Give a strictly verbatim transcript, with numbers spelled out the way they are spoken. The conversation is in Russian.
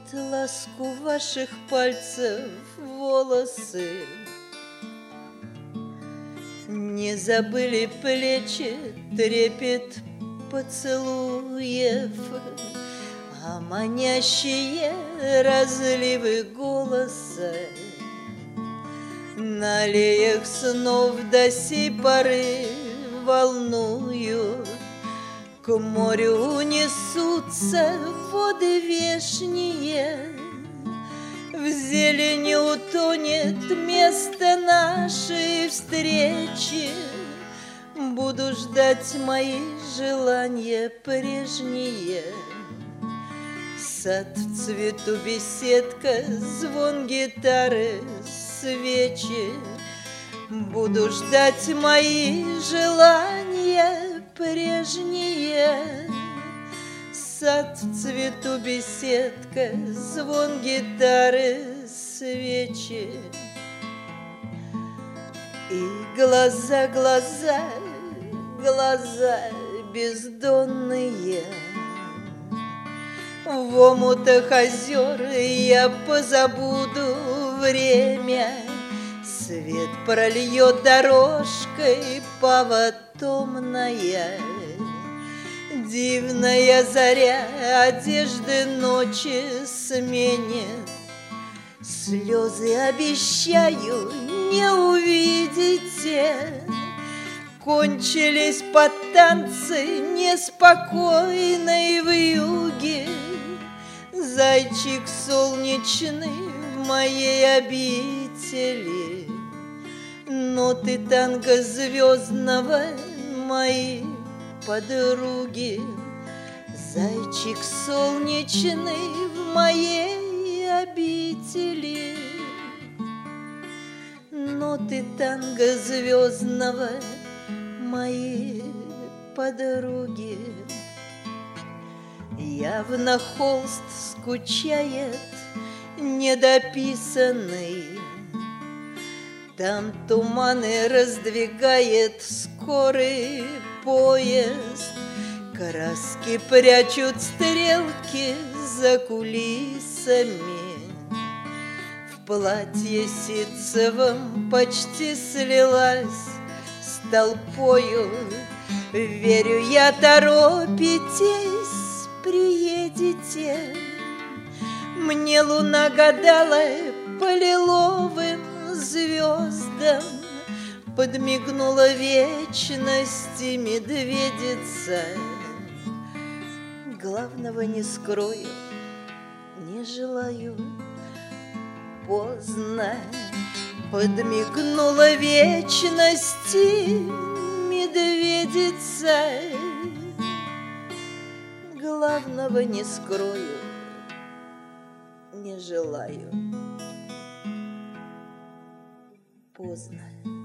ласку ваших пальцев волосы. Не забыли плечи трепет поцелуев, а манящие разливы голоса на аллеях снов до сей поры волнуют. К морю несутся воды вешние, в зелени утонет место нашей встречи. Буду ждать мои желания прежние. Сад в цвету, беседка, звон гитары, свечи. Буду ждать мои желания прежние. Сад в цвету, беседка, звон гитары, свечи. И глаза, глаза, глаза бездонные. В омутах озер я позабуду время. Свет прольет дорожкой поватомная. Дивная заря одежды ночи сменит. Слезы обещаю не увидите. Кончились под танцы неспокойной вьюги. Зайчик солнечный в моей обители. Ноты танго звездного мои подруги. Зайчик солнечный в моей обители. Ноты танго звездного мои подруги. Явно холст скучает недописанный. Там туманы раздвигает скорый поезд. Краски прячут стрелки за кулисами. В платье ситцевом почти слилась с толпою. Верю я, торопитесь, приедете. Мне луна гадала по лиловым звездам. Подмигнула вечности медведица. Главного не скрою, не желаю. Поздно подмигнула вечности медведица. Главного не скрою, не желаю. Поздно.